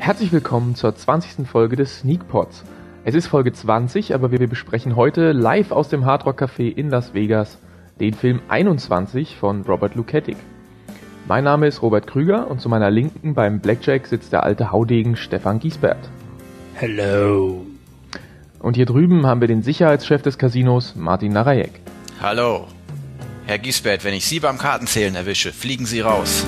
Herzlich willkommen zur 20. Folge des Sneak Pods. Es ist Folge 20, aber wir besprechen heute live aus dem Hard Rock Café in Las Vegas den Film 21 von Robert Luketic. Mein Name ist Robert Krüger und zu meiner Linken beim Blackjack sitzt der alte Haudegen Stefan Giesbert. Hello. Und hier drüben haben wir den Sicherheitschef des Casinos, Martin Narajek. Hallo. Herr Giesbert, wenn ich Sie beim Kartenzählen erwische, fliegen Sie raus.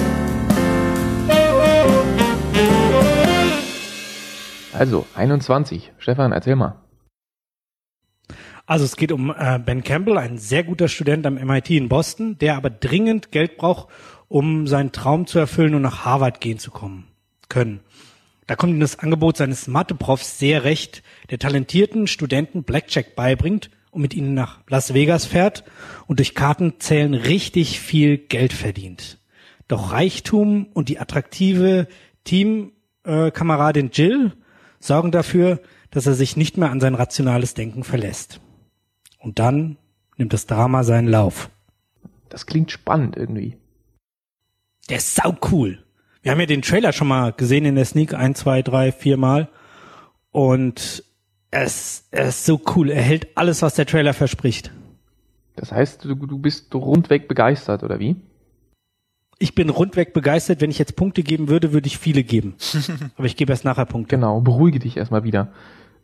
Also, 21. Stefan, erzähl mal. Also es geht um Ben Campbell, ein sehr guter Student am MIT in Boston, der aber dringend Geld braucht, um seinen Traum zu erfüllen und nach Harvard gehen zu können. Da kommt ihm das Angebot seines Mathe-Profs sehr recht, der talentierten Studenten Blackjack beibringt und mit ihnen nach Las Vegas fährt und durch Kartenzählen richtig viel Geld verdient. Doch Reichtum und die attraktive Teamkameradin Jill sorgen dafür, dass er sich nicht mehr an sein rationales Denken verlässt. Und dann nimmt das Drama seinen Lauf. Das klingt spannend irgendwie. Der ist sau cool. Wir haben ja den Trailer schon mal gesehen in der Sneak 1, 2, 3, 4 Mal. Und er ist so cool. Er hält alles, was der Trailer verspricht. Das heißt, du bist rundweg begeistert, oder wie? Ich bin rundweg begeistert. Wenn ich jetzt Punkte geben würde, würde ich viele geben. Aber ich gebe erst nachher Punkte. Genau, beruhige dich erstmal wieder.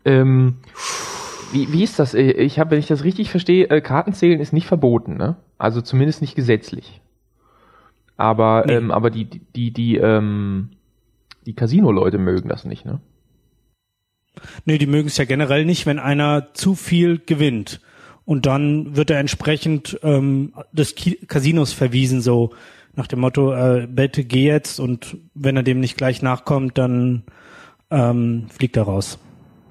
Wie ist das? Wenn ich das richtig verstehe, Kartenzählen ist nicht verboten, ne? Also zumindest nicht gesetzlich. Aber, nee. Aber die Casino-Leute mögen das nicht, ne? Nee, die mögen es ja generell nicht, wenn einer zu viel gewinnt. Und dann wird er entsprechend des Casinos verwiesen, so nach dem Motto, bitte geh jetzt, und wenn er dem nicht gleich nachkommt, dann fliegt er raus.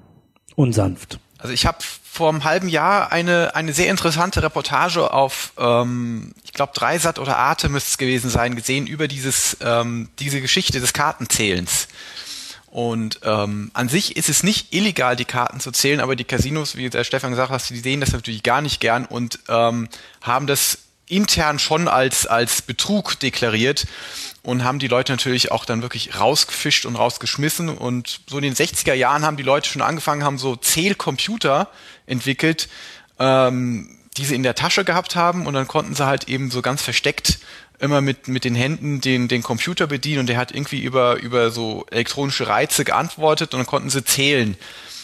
Unsanft. Also ich habe vor einem halben Jahr eine sehr interessante Reportage auf, ich glaube, Dreisat oder Arte müsste es gewesen sein, gesehen über diese Geschichte des Kartenzählens. Und an sich ist es nicht illegal, die Karten zu zählen, aber die Casinos, wie der Stefan gesagt hat, die sehen das natürlich gar nicht gern und haben das intern schon als Betrug deklariert und haben die Leute natürlich auch dann wirklich rausgefischt und rausgeschmissen. Und so in den 60er Jahren haben die Leute schon angefangen, haben so Zählcomputer entwickelt, die sie in der Tasche gehabt haben, und dann konnten sie halt eben so ganz versteckt immer mit den Händen den Computer bedienen, und der hat irgendwie über so elektronische Reize geantwortet, und dann konnten sie zählen.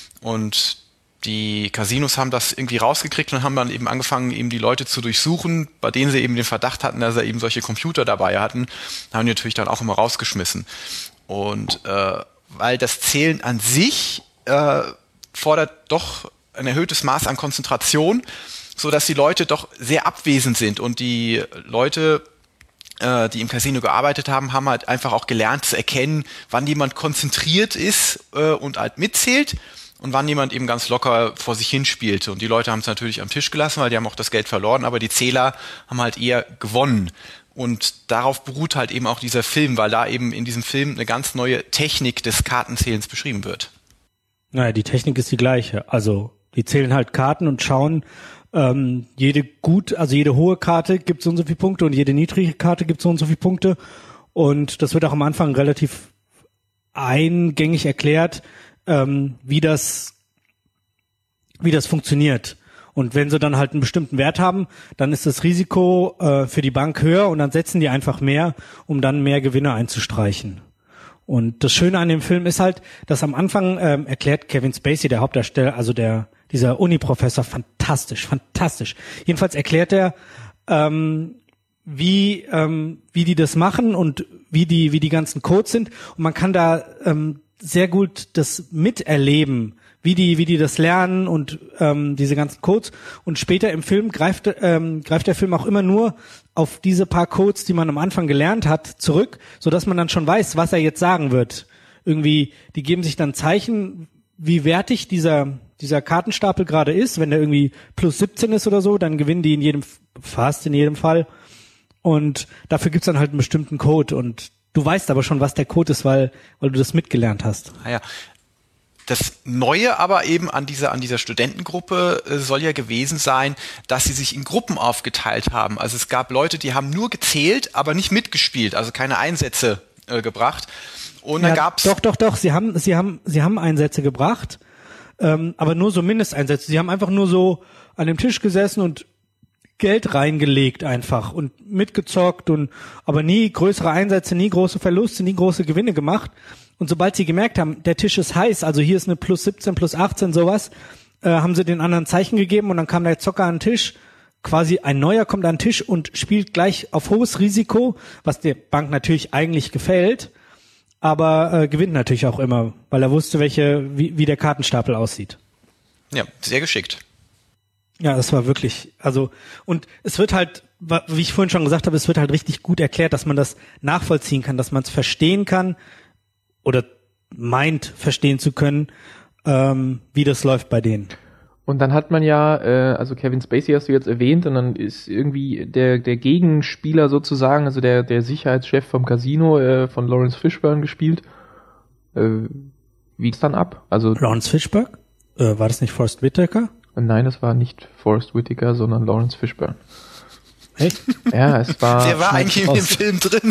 Und die Casinos haben das irgendwie rausgekriegt und haben dann eben angefangen, eben die Leute zu durchsuchen, bei denen sie eben den Verdacht hatten, dass sie eben solche Computer dabei hatten, haben die natürlich dann auch immer rausgeschmissen. Und weil das Zählen an sich fordert doch ein erhöhtes Maß an Konzentration, so dass die Leute doch sehr abwesend sind, und die Leute, die im Casino gearbeitet haben, haben halt einfach auch gelernt zu erkennen, wann jemand konzentriert ist und halt mitzählt und wann jemand eben ganz locker vor sich hin spielte. Und die Leute haben es natürlich am Tisch gelassen, weil die haben auch das Geld verloren, aber die Zähler haben halt eher gewonnen. Und darauf beruht halt eben auch dieser Film, weil da eben in diesem Film eine ganz neue Technik des Kartenzählens beschrieben wird. Naja, die Technik ist die gleiche. Also die zählen halt Karten und schauen, jede hohe Karte gibt so und so viele Punkte und jede niedrige Karte gibt so und so viele Punkte. Und das wird auch am Anfang relativ eingängig erklärt, wie das funktioniert. Und wenn sie dann halt einen bestimmten Wert haben, dann ist das Risiko für die Bank höher, und dann setzen die einfach mehr, um dann mehr Gewinne einzustreichen. Und das Schöne an dem Film ist halt, dass am Anfang erklärt Kevin Spacey, der Hauptdarsteller, also dieser Uni-Professor, fantastisch. Jedenfalls erklärt er, wie die das machen und wie die ganzen Codes sind. Und man kann da sehr gut das miterleben, wie die das lernen und diese ganzen Codes. Und später im Film greift der Film auch immer nur auf diese paar Codes, die man am Anfang gelernt hat, zurück, so dass man dann schon weiß, was er jetzt sagen wird. Irgendwie, die geben sich dann Zeichen, wie wertig dieser Kartenstapel gerade ist. Wenn der irgendwie plus 17 ist oder so, dann gewinnen die fast in jedem Fall. Und dafür gibt's dann halt einen bestimmten Code, und du weißt aber schon, was der Code ist, weil du das mitgelernt hast. Ja. Das Neue aber eben an dieser Studentengruppe soll ja gewesen sein, dass sie sich in Gruppen aufgeteilt haben. Also es gab Leute, die haben nur gezählt, aber nicht mitgespielt, also keine Einsätze gebracht. Und dann gab's... Doch, sie haben Einsätze gebracht, aber nur so Mindesteinsätze. Sie haben einfach nur so an dem Tisch gesessen und Geld reingelegt einfach und mitgezockt aber nie größere Einsätze, nie große Verluste, nie große Gewinne gemacht. Und sobald sie gemerkt haben, der Tisch ist heiß, also hier ist eine plus 17, plus 18, sowas, haben sie den anderen Zeichen gegeben und dann kam der Zocker an den Tisch, quasi ein Neuer kommt an den Tisch und spielt gleich auf hohes Risiko, was der Bank natürlich eigentlich gefällt, aber gewinnt natürlich auch immer, weil er wusste, wie der Kartenstapel aussieht. Ja, sehr geschickt. Ja, das war wirklich, und es wird halt, wie ich vorhin schon gesagt habe, es wird halt richtig gut erklärt, dass man das nachvollziehen kann, dass man es verstehen kann oder meint, verstehen zu können, wie das läuft bei denen. Und dann hat man ja, also Kevin Spacey hast du jetzt erwähnt, und dann ist irgendwie der Gegenspieler sozusagen, also der Sicherheitschef vom Casino von Lawrence Fishburne gespielt. Wie geht's dann ab? Also Lawrence Fishburne? War das nicht Forrest Whitaker? Nein, das war nicht Forrest Whitaker, sondern Lawrence Fishburne. Echt? Ja, es war... Der war eigentlich in dem Film drin.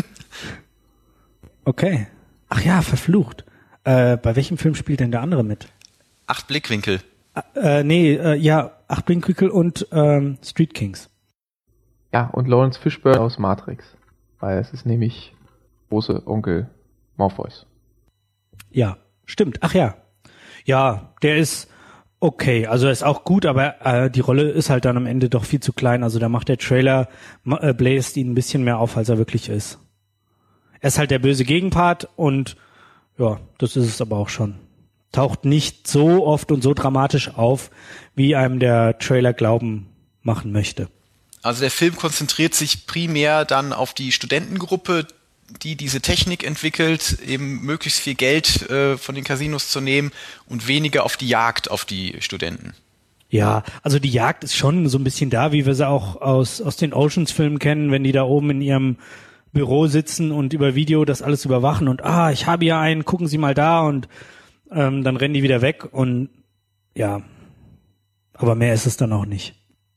Okay. Ach ja, verflucht. Bei welchem Film spielt denn der andere mit? 8 Blickwinkel. 8 Blickwinkel und Street Kings. Ja, und Lawrence Fishburne aus Matrix. Weil es ist nämlich große Onkel Morpheus. Ja, stimmt. Ach ja. Ja, der ist okay. Also er ist auch gut, aber die Rolle ist halt dann am Ende doch viel zu klein. Also da macht der Trailer, bläst ihn ein bisschen mehr auf, als er wirklich ist. Er ist halt der böse Gegenpart und ja, das ist es aber auch schon. Taucht nicht so oft und so dramatisch auf, wie einem der Trailer glauben machen möchte. Also der Film konzentriert sich primär dann auf die Studentengruppe, die diese Technik entwickelt, eben möglichst viel Geld von den Casinos zu nehmen und weniger auf die Jagd auf die Studenten. Ja, also die Jagd ist schon so ein bisschen da, wie wir sie auch aus den Oceans-Filmen kennen, wenn die da oben in ihrem Büro sitzen und über Video das alles überwachen und ich habe hier einen, gucken Sie mal da und dann rennen die wieder weg und ja, aber mehr ist es dann auch nicht.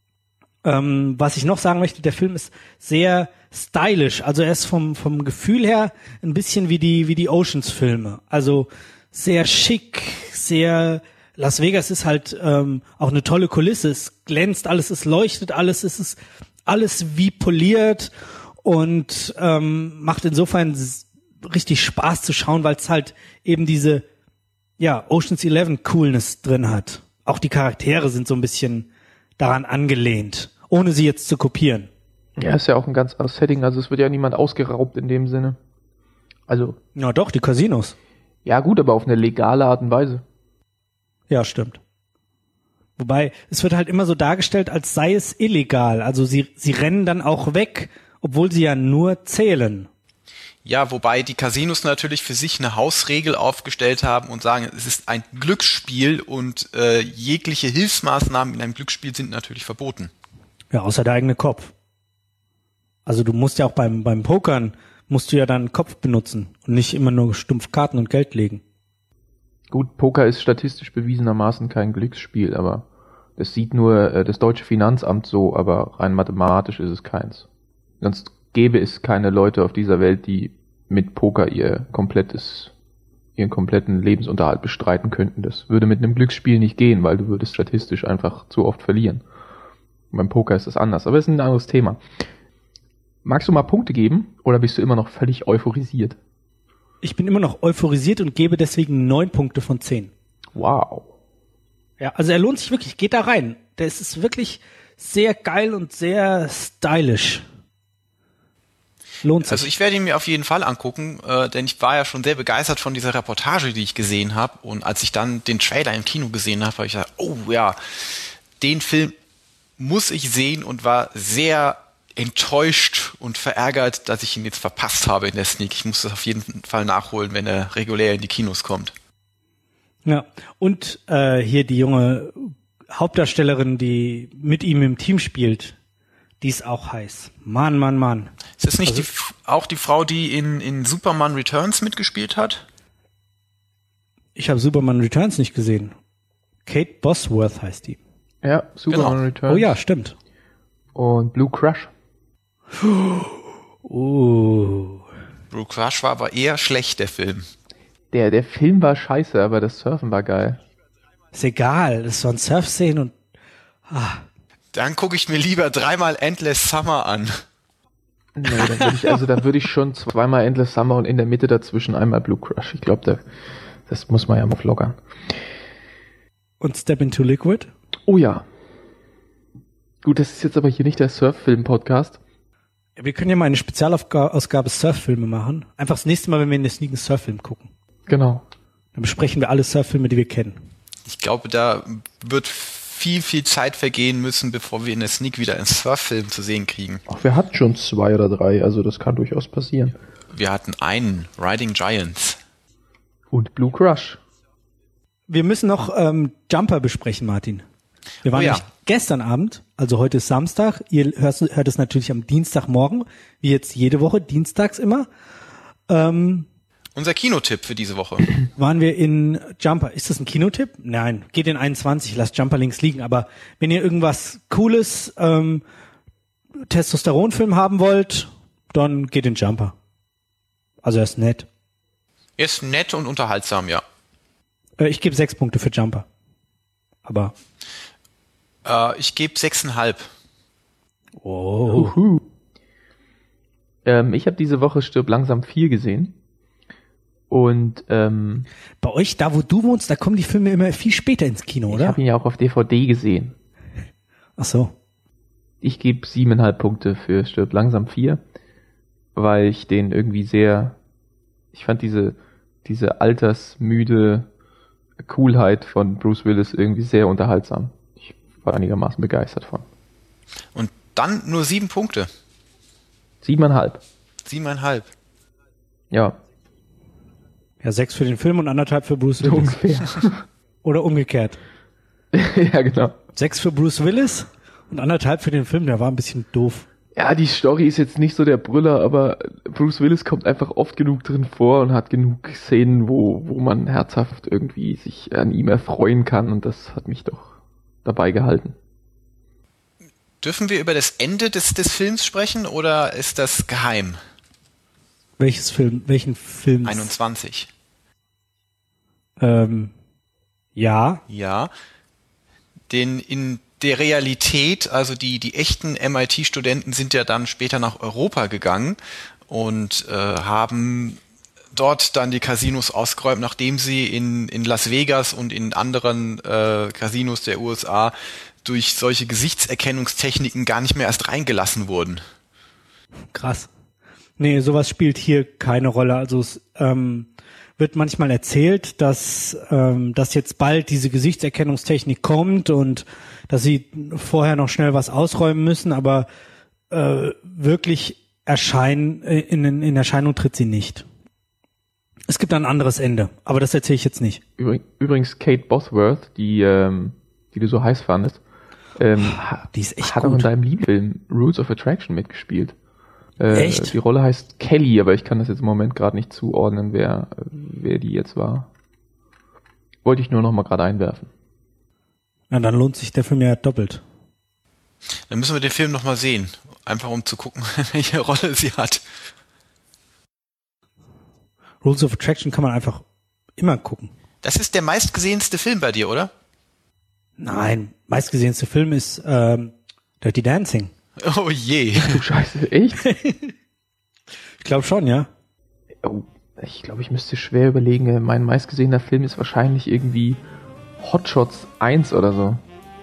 Was ich noch sagen möchte, der Film ist sehr stylisch, also er ist vom Gefühl her ein bisschen wie die Oceans-Filme, also sehr schick, sehr, Las Vegas ist halt auch eine tolle Kulisse, es glänzt alles, es leuchtet alles, es ist alles wie poliert und macht insofern richtig Spaß zu schauen, weil es halt eben diese Ocean's 11 Coolness drin hat. Auch die Charaktere sind so ein bisschen daran angelehnt, ohne sie jetzt zu kopieren. Ja, ist ja auch ein ganz anderes Setting, also es wird ja niemand ausgeraubt in dem Sinne. Also. Ja doch, die Casinos. Ja gut, aber auf eine legale Art und Weise. Ja, stimmt. Wobei, es wird halt immer so dargestellt, als sei es illegal. Also sie rennen dann auch weg, obwohl sie ja nur zählen. Ja, wobei die Casinos natürlich für sich eine Hausregel aufgestellt haben und sagen, es ist ein Glücksspiel und jegliche Hilfsmaßnahmen in einem Glücksspiel sind natürlich verboten. Ja, außer der eigene Kopf. Also du musst ja auch beim Pokern, musst du ja deinen Kopf benutzen und nicht immer nur stumpf Karten und Geld legen. Gut, Poker ist statistisch bewiesenermaßen kein Glücksspiel, aber das sieht nur das deutsche Finanzamt so, aber rein mathematisch ist es keins. Sonst gäbe es keine Leute auf dieser Welt, die mit Poker ihren kompletten Lebensunterhalt bestreiten könnten. Das würde mit einem Glücksspiel nicht gehen, weil du würdest statistisch einfach zu oft verlieren. Und beim Poker ist das anders, aber es ist ein anderes Thema. Magst du mal Punkte geben oder bist du immer noch völlig euphorisiert? Ich bin immer noch euphorisiert und gebe deswegen 9 Punkte von 10. Wow. Ja, also er lohnt sich wirklich, geht da rein. Der ist wirklich sehr geil und sehr stylisch. Lohnt sich. Also ich werde ihn mir auf jeden Fall angucken, denn ich war ja schon sehr begeistert von dieser Reportage, die ich gesehen habe. Und als ich dann den Trailer im Kino gesehen habe, habe ich gesagt, oh ja, den Film muss ich sehen und war sehr enttäuscht und verärgert, dass ich ihn jetzt verpasst habe in der Sneak. Ich muss das auf jeden Fall nachholen, wenn er regulär in die Kinos kommt. Ja, und hier die junge Hauptdarstellerin, die mit ihm im Team spielt, die ist auch heiß. Mann. Ist das nicht auch die Frau, die in Superman Returns mitgespielt hat? Ich habe Superman Returns nicht gesehen. Kate Bosworth heißt die. Ja, Superman Returns. Oh ja, stimmt. Und Blue Crush. Blue Crush war aber eher schlecht, der Film. Der Film war scheiße, aber das Surfen war geil. Ist egal, das ist so ein Surf-Szene und Dann gucke ich mir lieber 3-mal Endless Summer an. Nee, dann würde ich schon 2-mal Endless Summer und in der Mitte dazwischen einmal Blue Crush. Ich glaube, das muss man ja mal vloggern. und Step into Liquid. Oh ja. Gut, das ist jetzt aber hier nicht der Surf-Film-Podcast. Wir können ja mal eine Spezialausgabe Surf-Filme machen. Einfach das nächste Mal, wenn wir in der Sneak einen Surf-Film gucken. Genau. Dann besprechen wir alle Surf-Filme, die wir kennen. Ich glaube, da wird viel Zeit vergehen müssen, bevor wir in der Sneak wieder einen Surf-Film zu sehen kriegen. Ach, wir hatten schon 2 oder 3, also das kann durchaus passieren. Wir hatten einen, Riding Giants. Und Blue Crush. Wir müssen noch Jumper besprechen, Martin. Wir waren nämlich gestern Abend, also heute ist Samstag, ihr hört es natürlich am Dienstagmorgen, wie jetzt jede Woche, dienstags immer. Unser Kinotipp für diese Woche. Waren wir in Jumper. Ist das ein Kinotipp? Nein, geht in 21, lasst Jumper links liegen. Aber wenn ihr irgendwas Cooles, Testosteronfilm haben wollt, dann geht in Jumper. Also er ist nett. Er ist nett und unterhaltsam, ja. Ich gebe 6 Punkte für Jumper. Aber ich gebe 6,5. oh. Ich habe diese Woche Stirb langsam 4 gesehen. Und Bei euch, da wo du wohnst, da kommen die Filme immer viel später ins Kino, ich oder? habe ihn ja auch auf DVD gesehen. Ach so. Ich gebe 7,5 Punkte für Stirb langsam 4, weil ich den irgendwie ich fand diese altersmüde Coolheit von Bruce Willis irgendwie sehr unterhaltsam. Ich war einigermaßen begeistert von. Und dann nur 7 Punkte. 7,5. 7,5. Ja, Ja, 6 für den Film und 1,5 für Bruce Willis. ungefähr. Oder umgekehrt. Ja, genau. 6 für Bruce Willis und 1,5 für den Film, der war ein bisschen doof. Ja, die Story ist jetzt nicht so der Brüller, aber Bruce Willis kommt einfach oft genug drin vor und hat genug Szenen, wo man herzhaft irgendwie sich an ihm erfreuen kann, und das hat mich doch dabei gehalten. Dürfen wir über das Ende des Films sprechen oder ist das geheim? Welchen Film? 21. Ja. Ja. Denn in der Realität, also die echten MIT-Studenten sind ja dann später nach Europa gegangen und haben dort dann die Casinos ausgeräumt, nachdem sie in Las Vegas und in anderen Casinos der USA durch solche Gesichtserkennungstechniken gar nicht mehr erst reingelassen wurden. Krass. Nee, sowas spielt hier keine Rolle. Also es wird manchmal erzählt, dass jetzt bald diese Gesichtserkennungstechnik kommt und dass sie vorher noch schnell was ausräumen müssen, aber wirklich in Erscheinung tritt sie nicht. Es gibt ein anderes Ende, aber das erzähle ich jetzt nicht. Übrigens Kate Bosworth, die du so heiß fandest, Die ist echt hat auch in gut. deinem Lieblingsfilm Rules of Attraction mitgespielt. Echt? Die Rolle heißt Kelly, aber ich kann das jetzt im Moment gerade nicht zuordnen, wer die jetzt war. Wollte ich nur noch mal gerade einwerfen. Na, dann lohnt sich der Film ja doppelt. Dann müssen wir den Film nochmal sehen, einfach um zu gucken, welche Rolle sie hat. Rules of Attraction kann man einfach immer gucken. Das ist der meistgesehenste Film bei dir, oder? Nein, meistgesehenste Film ist Dirty Dancing. Oh je. Du Scheiße, echt? Ich glaube schon, ja. Oh, ich glaube, ich müsste schwer überlegen. Mein meistgesehener Film ist wahrscheinlich irgendwie Hot Shots 1 oder so.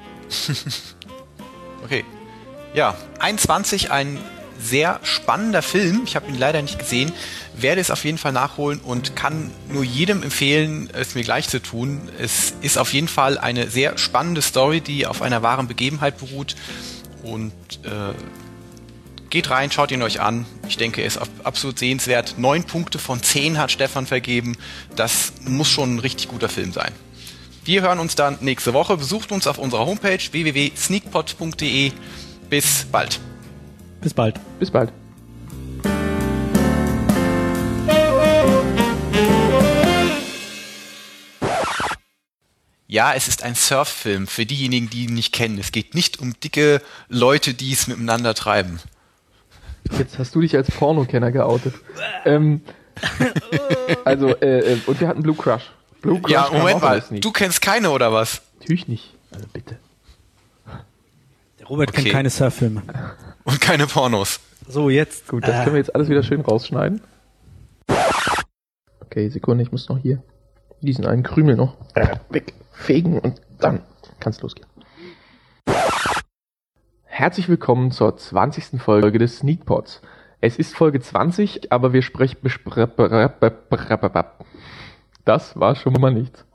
Okay. Ja, 21, ein sehr spannender Film. Ich habe ihn leider nicht gesehen, werde es auf jeden Fall nachholen und kann nur jedem empfehlen, es mir gleich zu tun. Es ist auf jeden Fall eine sehr spannende Story, die auf einer wahren Begebenheit beruht. Und geht rein, schaut ihn euch an. Ich denke, er ist absolut sehenswert. 9 Punkte von 10 hat Stefan vergeben. Das muss schon ein richtig guter Film sein. Wir hören uns dann nächste Woche. Besucht uns auf unserer Homepage www.sneakpot.de. Bis bald. Bis bald. Bis bald. Ja, es ist ein Surffilm für diejenigen, die ihn nicht kennen. Es geht nicht um dicke Leute, die es miteinander treiben. Jetzt hast du dich als Pornokenner geoutet. Also, und wir hatten Blue Crush. Blue Crush Ja, kam Moment auch mal, alles nicht. du kennst keine oder was? Natürlich nicht. Also bitte. Der Robert Okay. kennt keine Surffilme. Und keine Pornos. So, jetzt. Gut, das können wir jetzt alles wieder schön rausschneiden. Okay, Sekunde, ich muss noch hier diesen einen Krümel noch wegfegen und dann kann's losgehen. Herzlich willkommen zur 20. Folge des Sneakpods. Es ist Folge 20, aber wir sprechen... Das war schon mal nichts.